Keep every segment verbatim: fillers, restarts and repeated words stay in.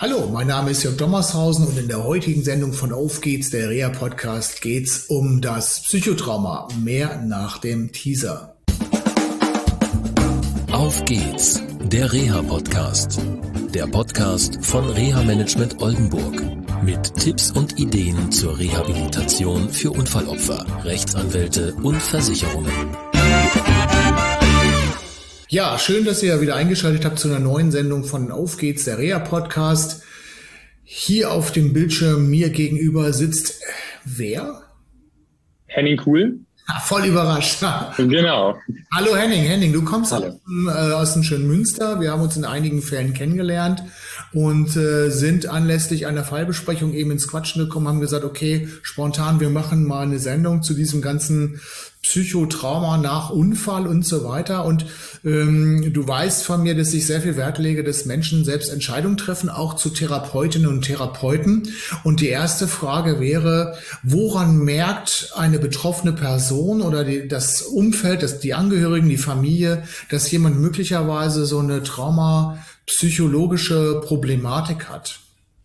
Hallo, mein Name ist Jörg Dommershausen und in der heutigen Sendung von Auf geht's, der Reha-Podcast, geht's um das Psychotrauma. Mehr nach dem Teaser. Auf geht's, der Reha-Podcast. Der Podcast von Reha-Management Oldenburg. Mit Tipps und Ideen zur Rehabilitation für Unfallopfer, Rechtsanwälte und Versicherungen. Ja, schön, dass ihr wieder eingeschaltet habt zu einer neuen Sendung von Auf geht's, der Reha-Podcast. Hier auf dem Bildschirm mir gegenüber sitzt wer? Henning Kuhl. Ah, voll überrascht. Genau. Hallo Henning, Henning, du kommst Hallo. aus, dem, äh, aus dem schönen Münster. Wir haben uns in einigen Fällen kennengelernt und äh, sind anlässlich einer Fallbesprechung eben ins Quatschen gekommen, haben gesagt, okay, spontan, wir machen mal eine Sendung zu diesem ganzen Psychotrauma nach Unfall und so weiter. Und ähm, du weißt von mir, dass ich sehr viel Wert lege, dass Menschen selbst Entscheidungen treffen, auch zu Therapeutinnen und Therapeuten. Und die erste Frage wäre, woran merkt eine betroffene Person oder die, das Umfeld, das, die Angehörigen, die Familie, dass jemand möglicherweise so eine traumapsychologische Problematik hat?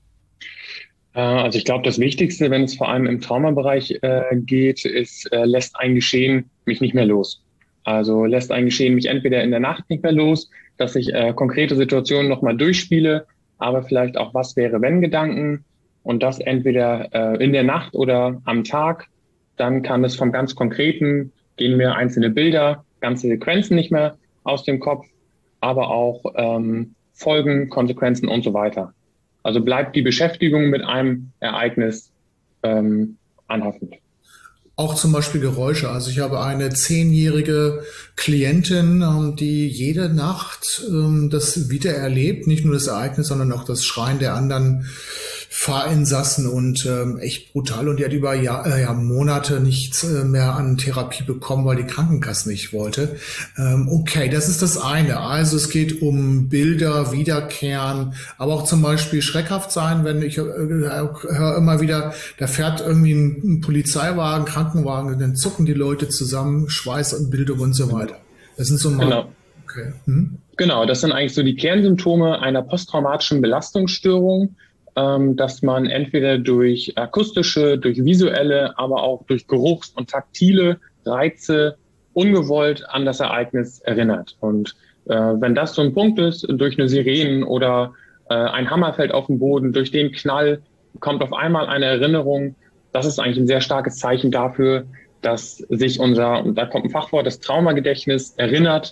Also ich glaube, das Wichtigste, wenn es vor allem im Traumabereich äh, geht, ist, äh, lässt ein Geschehen mich nicht mehr los. Also lässt ein Geschehen mich entweder in der Nacht nicht mehr los, dass ich äh, konkrete Situationen nochmal durchspiele, aber vielleicht auch was wäre, wenn Gedanken und das entweder äh, in der Nacht oder am Tag. Dann kann es vom ganz Konkreten, gehen mir einzelne Bilder, ganze Sequenzen nicht mehr aus dem Kopf, aber auch ähm, Folgen, Konsequenzen und so weiter. Also bleibt die Beschäftigung mit einem Ereignis ähm, anhaftend. Auch zum Beispiel Geräusche. Also ich habe eine zehnjährige Klientin, die jede Nacht ähm, das wieder erlebt, nicht nur das Ereignis, sondern auch das Schreien der anderen Fahrinsassen und ähm, echt brutal. Und die hat über Jahr, äh, ja, Monate nichts äh, mehr an Therapie bekommen, weil die Krankenkasse nicht wollte. Ähm, okay, das ist das eine. Also es geht um Bilder, Wiederkehren, aber auch zum Beispiel schreckhaft sein, wenn ich äh, höre immer wieder, da fährt irgendwie ein, ein Polizeiwagen, Krankenwagen, und dann zucken die Leute zusammen, Schweiß und Bildung und so weiter. Das sind so mal... Genau. Okay. Hm? Genau, das sind eigentlich so die Kernsymptome einer posttraumatischen Belastungsstörung, ähm, dass man entweder durch akustische, durch visuelle, aber auch durch Geruchs- und taktile Reize ungewollt an das Ereignis erinnert. Und äh, wenn das so ein Punkt ist, durch eine Sirene oder äh, ein Hammer fällt auf den Boden, durch den Knall kommt auf einmal eine Erinnerung. Das ist eigentlich ein sehr starkes Zeichen dafür, dass sich unser, und da kommt ein Fachwort, das Traumagedächtnis erinnert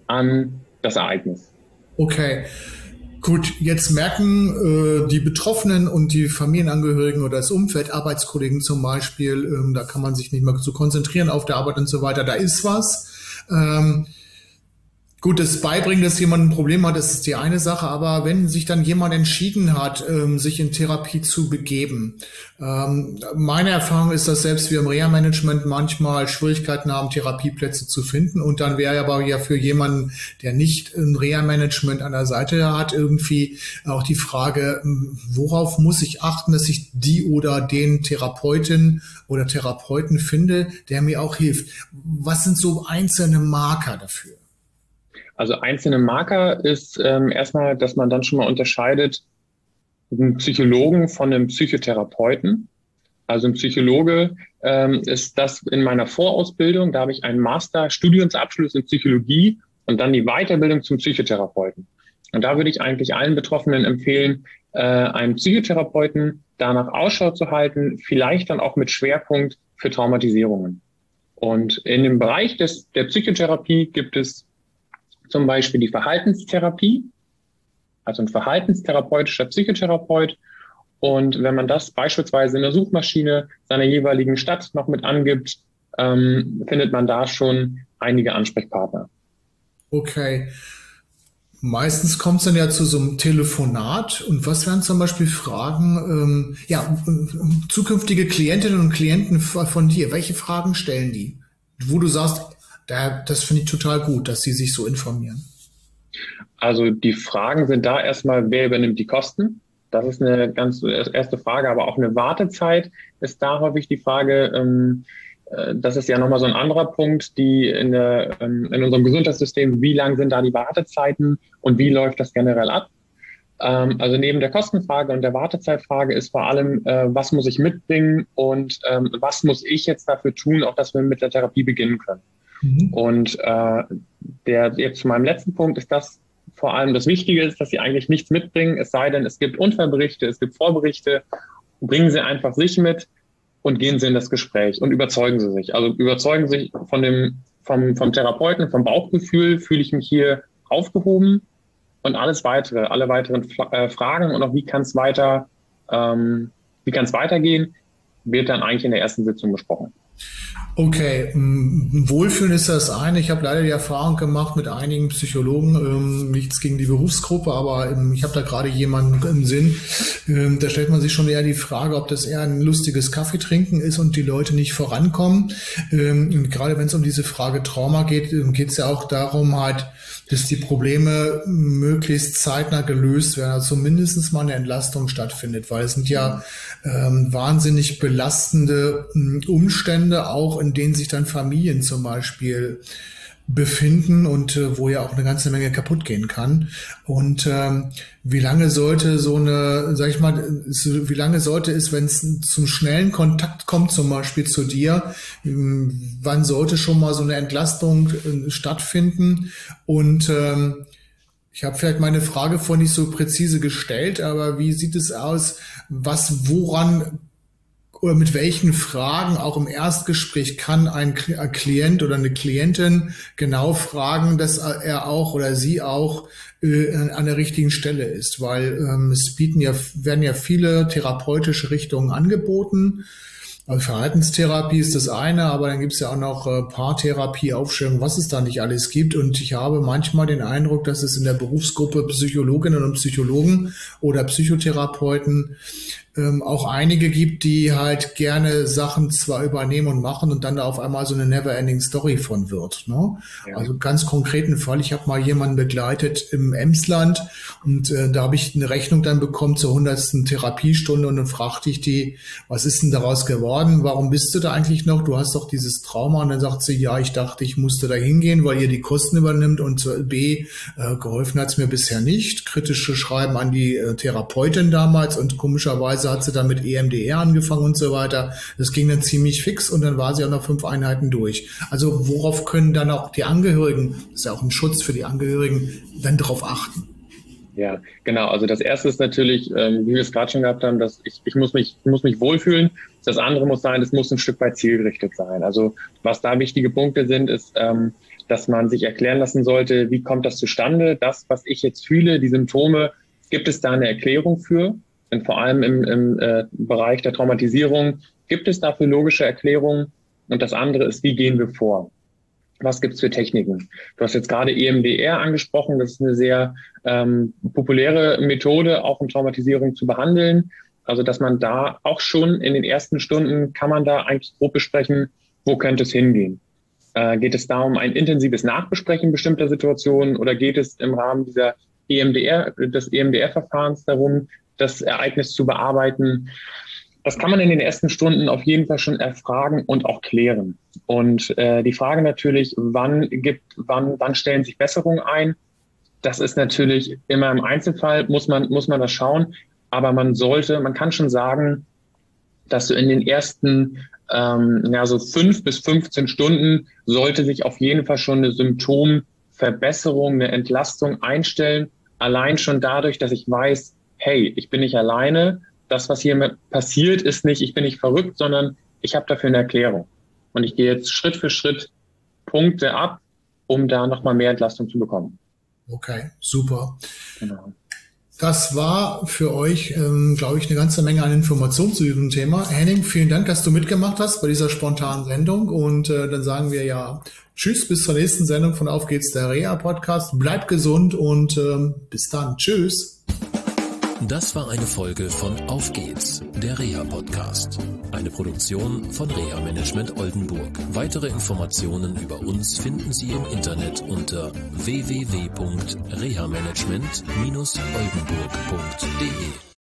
an das Ereignis. Okay, gut, jetzt merken äh, die Betroffenen und die Familienangehörigen oder das Umfeld, Arbeitskollegen zum Beispiel, ähm, da kann man sich nicht mehr so konzentrieren auf der Arbeit und so weiter, da ist was. Ähm, Gut, das Beibringen, dass jemand ein Problem hat, das ist die eine Sache, aber wenn sich dann jemand entschieden hat, ähm, sich in Therapie zu begeben, ähm, meine Erfahrung ist, dass selbst wir im Reha-Management manchmal Schwierigkeiten haben, Therapieplätze zu finden, und dann wäre aber ja für jemanden, der nicht ein Reha-Management an der Seite hat, irgendwie auch die Frage, worauf muss ich achten, dass ich die oder den Therapeutin oder Therapeuten finde, der mir auch hilft. Was sind so einzelne Marker dafür? Also einzelne Marker ist ähm, erstmal, dass man dann schon mal unterscheidet einen Psychologen von einem Psychotherapeuten. Also ein Psychologe ähm, ist das in meiner Vorausbildung, da habe ich einen Master-Studiumsabschluss in Psychologie und dann die Weiterbildung zum Psychotherapeuten. Und da würde ich eigentlich allen Betroffenen empfehlen, äh, einen Psychotherapeuten danach Ausschau zu halten, vielleicht dann auch mit Schwerpunkt für Traumatisierungen. Und in dem Bereich des, der Psychotherapie gibt es zum Beispiel die Verhaltenstherapie, also ein verhaltenstherapeutischer Psychotherapeut. Und wenn man das beispielsweise in der Suchmaschine seiner jeweiligen Stadt noch mit angibt, ähm, findet man da schon einige Ansprechpartner. Okay. Meistens kommt es dann ja zu so einem Telefonat. Und was wären zum Beispiel Fragen, ähm, ja, zukünftige Klientinnen und Klienten von dir? Welche Fragen stellen die? Wo du sagst, Da, das finde ich total gut, dass Sie sich so informieren. Also die Fragen sind da erstmal, wer übernimmt die Kosten? Das ist eine ganz erste Frage, aber auch eine Wartezeit ist da häufig die Frage. Ähm, das ist ja nochmal so ein anderer Punkt, die in, der, in unserem Gesundheitssystem, wie lang sind da die Wartezeiten und wie läuft das generell ab? Ähm, also neben der Kostenfrage und der Wartezeitfrage ist vor allem, äh, was muss ich mitbringen und ähm, was muss ich jetzt dafür tun, auch dass wir mit der Therapie beginnen können. Mhm. Und äh, der jetzt zu meinem letzten Punkt ist das vor allem das Wichtige ist, dass Sie eigentlich nichts mitbringen, es sei denn, es gibt Unfallberichte, es gibt Vorberichte. Bringen Sie einfach sich mit und gehen Sie in das Gespräch und überzeugen Sie sich. Also überzeugen Sie sich von dem, vom, vom Therapeuten, vom Bauchgefühl, fühle ich mich hier aufgehoben und alles weitere, alle weiteren äh, Fragen und auch wie kann es weiter, ähm, wie kann es weitergehen, wird dann eigentlich in der ersten Sitzung besprochen. Okay, Wohlfühlen ist das eine. Ich habe leider die Erfahrung gemacht mit einigen Psychologen, ähm, nichts gegen die Berufsgruppe, aber ähm, ich habe da gerade jemanden im Sinn, ähm, da stellt man sich schon eher die Frage, ob das eher ein lustiges Kaffeetrinken ist und die Leute nicht vorankommen. Ähm, und gerade wenn es um diese Frage Trauma geht, geht es ja auch darum, halt, dass die Probleme möglichst zeitnah gelöst werden, also zumindest mal eine Entlastung stattfindet, weil es sind ja ähm, wahnsinnig belastende ähm, Umstände, auch in denen sich dann Familien zum Beispiel befinden und äh, wo ja auch eine ganze Menge kaputt gehen kann. Und ähm, wie lange sollte so eine, sag ich mal, so, wie lange sollte es, wenn es zum schnellen Kontakt kommt, zum Beispiel zu dir, ähm, wann sollte schon mal so eine Entlastung äh, stattfinden? Und ähm, ich habe vielleicht meine Frage vorhin nicht so präzise gestellt, aber wie sieht es aus, was, woran oder mit welchen Fragen auch im Erstgespräch kann ein Klient oder eine Klientin genau fragen, dass er auch oder sie auch äh, an der richtigen Stelle ist, weil ähm, es bieten ja, werden ja viele therapeutische Richtungen angeboten. Also Verhaltenstherapie ist das eine, aber dann gibt es ja auch noch äh, Paartherapie, Aufstellung, was es da nicht alles gibt. Und ich habe manchmal den Eindruck, dass es in der Berufsgruppe Psychologinnen und Psychologen oder Psychotherapeuten ähm, auch einige gibt, die halt gerne Sachen zwar übernehmen und machen und dann da auf einmal so eine never-ending Story von wird. Ne? Ja. Also ganz konkreten Fall, ich habe mal jemanden begleitet im Emsland und äh, da habe ich eine Rechnung dann bekommen zur hundertsten Therapiestunde und dann fragte ich die, was ist denn daraus geworden? Warum bist du da eigentlich noch? Du hast doch dieses Trauma. Und dann sagt sie, ja, ich dachte, ich musste da hingehen, weil ihr die Kosten übernimmt und B, äh, geholfen hat es mir bisher nicht. Kritische Schreiben an die äh, Therapeutin damals und komischerweise hat sie dann mit E M D R angefangen und so weiter. Das ging dann ziemlich fix und dann war sie auch noch fünf Einheiten durch. Also worauf können dann auch die Angehörigen, das ist ja auch ein Schutz für die Angehörigen, dann darauf achten? Ja, genau. Also das erste ist natürlich, ähm, wie wir es gerade schon gehabt haben, dass ich, ich muss mich, ich muss mich wohlfühlen. Das andere muss sein, es muss ein Stück weit zielgerichtet sein. Also was da wichtige Punkte sind, ist, ähm, dass man sich erklären lassen sollte, wie kommt das zustande? Das, was ich jetzt fühle, die Symptome, gibt es da eine Erklärung für? Und vor allem im, im äh, Bereich der Traumatisierung, gibt es dafür logische Erklärungen? Und das andere ist, wie gehen wir vor? Was gibt's für Techniken? Du hast jetzt gerade E M D R angesprochen. Das ist eine sehr ähm, populäre Methode, auch um Traumatisierung zu behandeln. Also, dass man da auch schon in den ersten Stunden kann man da eigentlich grob besprechen, wo könnte es hingehen? Äh, geht es da um ein intensives Nachbesprechen bestimmter Situationen oder geht es im Rahmen dieser E M D R, des E M D R-Verfahrens darum, das Ereignis zu bearbeiten? Das kann man in den ersten Stunden auf jeden Fall schon erfragen und auch klären. Und äh, die Frage natürlich, wann gibt, wann, wann stellen sich Besserungen ein? Das ist natürlich immer im Einzelfall, muss man, muss man das schauen. Aber man sollte, man kann schon sagen, dass so in den ersten, ähm, ja, so fünf bis fünfzehn Stunden sollte sich auf jeden Fall schon eine Symptomverbesserung, eine Entlastung einstellen. Allein schon dadurch, dass ich weiß, hey, ich bin nicht alleine. Das, was hier passiert, ist nicht, ich bin nicht verrückt, sondern ich habe dafür eine Erklärung. Und ich gehe jetzt Schritt für Schritt Punkte ab, um da nochmal mehr Entlastung zu bekommen. Okay, super. Genau. Das war für euch, ähm, glaube ich, eine ganze Menge an Informationen zu diesem Thema. Henning, vielen Dank, dass du mitgemacht hast bei dieser spontanen Sendung. Und äh, dann sagen wir ja tschüss, bis zur nächsten Sendung von Auf geht's, der Reha-Podcast. Bleibt gesund und ähm, bis dann. Tschüss. Das war eine Folge von Auf geht's, der Reha-Podcast. Eine Produktion von Reha Management Oldenburg. Weitere Informationen über uns finden Sie im Internet unter w w w punkt reha management dash oldenburg punkt de.